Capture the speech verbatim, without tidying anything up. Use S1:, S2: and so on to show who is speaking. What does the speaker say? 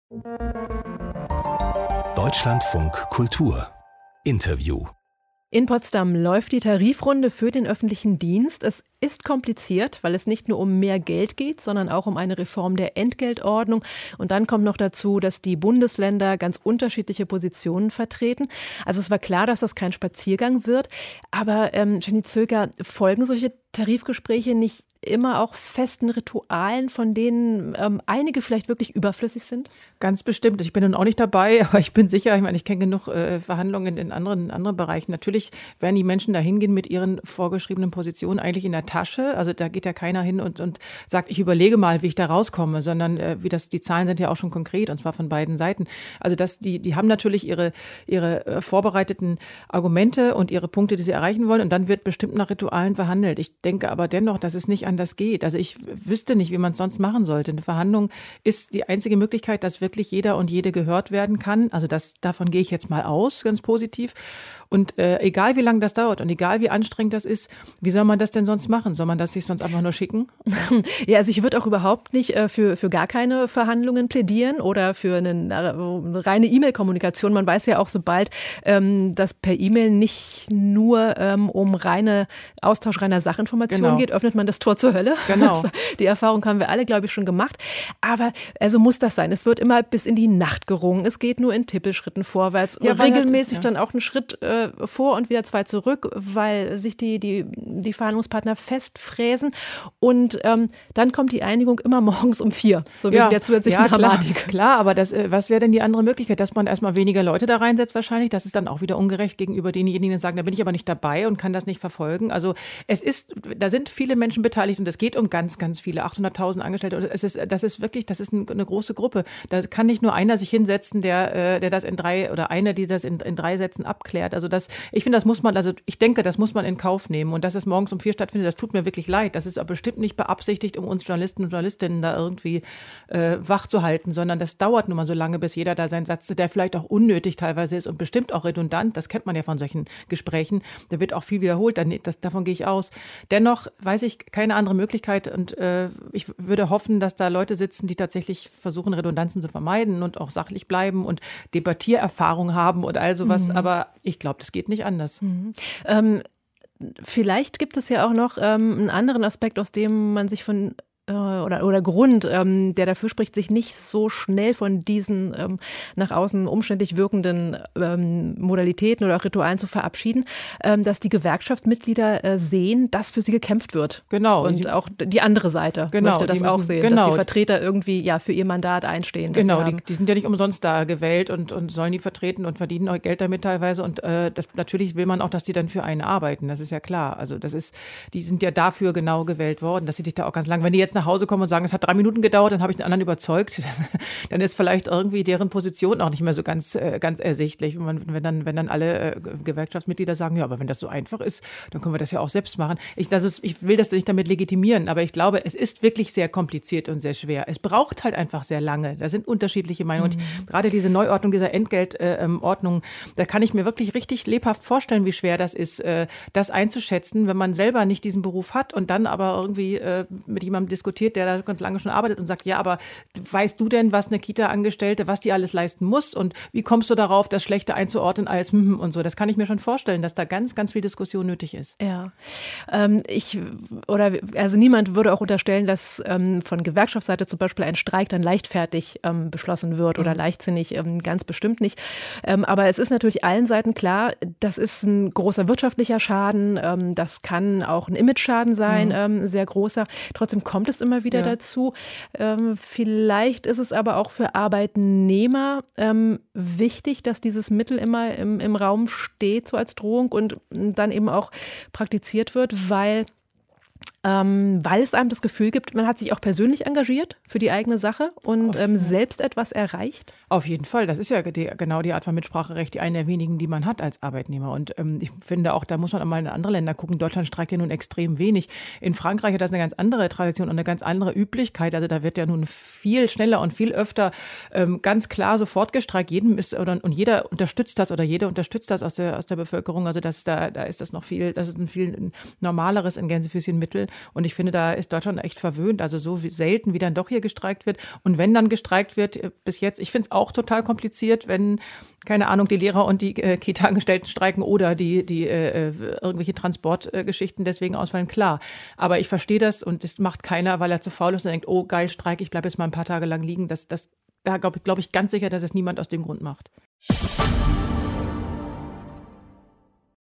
S1: Deutschlandfunk Kultur Interview.
S2: In Potsdam läuft die Tarifrunde für den öffentlichen Dienst. Es ist kompliziert, weil es nicht nur um mehr Geld geht, sondern auch um eine Reform der Entgeltordnung. Und dann kommt noch dazu, dass die Bundesländer ganz unterschiedliche Positionen vertreten. Also es war klar, dass das kein Spaziergang wird. Aber ähm, Jenny Zöger, folgen solche Tarifgespräche nicht immer auch festen Ritualen, von denen ähm, einige vielleicht wirklich überflüssig sind?
S3: Ganz bestimmt. Ich bin nun auch nicht dabei, aber ich bin sicher, ich meine, ich kenne genug äh, Verhandlungen in anderen, anderen Bereichen. Natürlich werden die Menschen da hingehen mit ihren vorgeschriebenen Positionen eigentlich in der Tasche. Also da geht ja keiner hin und, und sagt, ich überlege mal, wie ich da rauskomme, sondern äh, wie das, die Zahlen sind ja auch schon konkret, und zwar von beiden Seiten. Also das, die, die haben natürlich ihre, ihre äh, vorbereiteten Argumente und ihre Punkte, die sie erreichen wollen, und dann wird bestimmt nach Ritualen verhandelt. Ich denke aber dennoch, dass es nicht anders geht. Also ich wüsste nicht, wie man es sonst machen sollte. Eine Verhandlung ist die einzige Möglichkeit, dass wirklich jeder und jede gehört werden kann. Also das, davon gehe ich jetzt mal aus, ganz positiv. Und äh, egal, wie lange das dauert und egal, wie anstrengend das ist, wie soll man das denn sonst machen? Soll man das sich sonst einfach nur schicken?
S2: Ja, also ich würde auch überhaupt nicht äh, für, für gar keine Verhandlungen plädieren oder für eine, eine reine E-Mail-Kommunikation. Man weiß ja auch so bald, ähm, dass per E-Mail nicht nur ähm, um reine Austausch reiner Sachinformationen
S3: genau.
S2: geht, öffnet man das Tor zur Hölle.
S3: Genau.
S2: Die Erfahrung haben wir alle, glaube ich, schon gemacht. Aber also muss das sein. Es wird immer bis in die Nacht gerungen. Es geht nur in Tippelschritten vorwärts.
S3: Ja,
S2: regelmäßig
S3: halt, ja.
S2: dann auch einen Schritt äh, vor und wieder zwei zurück, weil sich die, die, die Verhandlungspartner festfräsen. Und ähm, dann kommt die Einigung immer morgens um vier, so wegen
S3: ja,
S2: der zusätzlichen
S3: ja,
S2: Dramatik.
S3: Klar, klar, aber das, was wäre denn die andere Möglichkeit? Dass man erstmal weniger Leute da reinsetzt wahrscheinlich. Das ist dann auch wieder ungerecht gegenüber denjenigen, die sagen, da bin ich aber nicht dabei und kann das nicht verfolgen. Also es ist, da sind viele Menschen beteiligt und es geht um ganz, ganz viele, achthunderttausend Angestellte. Es ist, das ist wirklich, das ist eine große Gruppe. Da kann nicht nur einer sich hinsetzen, der, der das in drei oder eine, die das in, in drei Sätzen abklärt. Also das, ich finde, das muss man, also ich denke, das muss man in Kauf nehmen. Und dass es morgens um vier stattfindet, das tut mir wirklich leid. Das ist aber bestimmt nicht beabsichtigt, um uns Journalisten und Journalistinnen da irgendwie äh, wach zu halten, sondern das dauert nun mal so lange, bis jeder da seinen Satz, der vielleicht auch unnötig teilweise ist und bestimmt auch redundant, das kennt man ja von solchen Gesprächen, da wird auch viel wiederholt, das, davon gehe ich aus. Dennoch weiß ich keine andere Möglichkeit und äh, ich würde hoffen, dass da Leute sitzen, die tatsächlich versuchen, Redundanzen zu vermeiden und auch sachlich bleiben und Debattiererfahrung haben und all sowas, mhm. aber ich glaube, das geht nicht anders.
S2: Mhm. Ähm, vielleicht gibt es ja auch noch ähm, einen anderen Aspekt, aus dem man sich von Oder, oder Grund, ähm, der dafür spricht, sich nicht so schnell von diesen ähm, nach außen umständlich wirkenden ähm, Modalitäten oder auch Ritualen zu verabschieden, ähm, dass die Gewerkschaftsmitglieder äh, sehen, dass für sie gekämpft wird.
S3: Genau.
S2: Und die, auch die andere Seite
S3: genau,
S2: möchte das
S3: müssen,
S2: auch sehen,
S3: genau.
S2: dass die Vertreter irgendwie ja für ihr Mandat einstehen.
S3: Genau, die, die sind ja nicht umsonst da gewählt und, und sollen die vertreten und verdienen auch Geld damit teilweise. Und äh, das, natürlich will man auch, dass die dann für einen arbeiten. Das ist ja klar. Also das ist, die sind ja dafür genau gewählt worden, dass sie dich da auch ganz lang, wenn die jetzt nach Hause kommen und sagen, es hat drei Minuten gedauert, dann habe ich den anderen überzeugt, dann ist vielleicht irgendwie deren Position auch nicht mehr so ganz, äh, ganz ersichtlich. Wenn, wenn, dann, wenn dann alle äh, Gewerkschaftsmitglieder sagen, ja, aber wenn das so einfach ist, dann können wir das ja auch selbst machen. Ich, das ist, ich will das nicht damit legitimieren, aber ich glaube, es ist wirklich sehr kompliziert und sehr schwer. Es braucht halt einfach sehr lange. Da sind unterschiedliche Meinungen. Mhm. Und gerade diese Neuordnung dieser Entgeltordnung, äh, da kann ich mir wirklich richtig lebhaft vorstellen, wie schwer das ist, äh, das einzuschätzen, wenn man selber nicht diesen Beruf hat und dann aber irgendwie äh, mit jemandem diskutiert, der da ganz lange schon arbeitet und sagt, ja, aber weißt du denn, was eine Kita-Angestellte, was die alles leisten muss und wie kommst du darauf, das Schlechte einzuordnen als hm und so. Das kann ich mir schon vorstellen, dass da ganz, ganz viel Diskussion nötig ist.
S2: Ja, ähm, ich oder also niemand würde auch unterstellen, dass ähm, von Gewerkschaftsseite zum Beispiel ein Streik dann leichtfertig ähm, beschlossen wird oder mhm. leichtsinnig, ähm, ganz bestimmt nicht. Ähm, aber es ist natürlich allen Seiten klar, das ist ein großer wirtschaftlicher Schaden, ähm, das kann auch ein Image-Schaden sein, mhm. ähm, sehr großer. Trotzdem kommt es immer wieder ja. dazu. Ähm, vielleicht ist es aber auch für Arbeitnehmer ähm, wichtig, dass dieses Mittel immer im, im Raum steht, so als Drohung und dann eben auch praktiziert wird, weil Ähm, weil es einem das Gefühl gibt, man hat sich auch persönlich engagiert für die eigene Sache und ähm, selbst etwas erreicht?
S3: Auf jeden Fall. Das ist ja die, genau die Art von Mitspracherecht, die eine der wenigen, die man hat als Arbeitnehmer. Und ähm, ich finde auch, da muss man auch mal in andere Länder gucken. Deutschland streikt ja nun extrem wenig. In Frankreich hat das eine ganz andere Tradition und eine ganz andere Üblichkeit. Also da wird ja nun viel schneller und viel öfter ähm, ganz klar sofort gestreikt. Jedem ist, oder, und jeder unterstützt das oder jeder unterstützt das aus der, aus der Bevölkerung. Also das, da, da ist das noch viel, das ist ein viel normaleres in Gänsefüßchen Mittel. Und ich finde, da ist Deutschland echt verwöhnt. Also so wie selten, wie dann doch hier gestreikt wird. Und wenn dann gestreikt wird, bis jetzt, ich finde es auch total kompliziert, wenn, keine Ahnung, die Lehrer und die äh, Kita-Angestellten streiken oder die, die äh, irgendwelche Transportgeschichten äh, deswegen ausfallen. Klar, aber ich verstehe das und das macht keiner, weil er zu faul ist und denkt, oh geil, Streik, ich bleibe jetzt mal ein paar Tage lang liegen. Das, das, da glaube ich, glaub ich ganz sicher, dass es niemand aus dem Grund macht.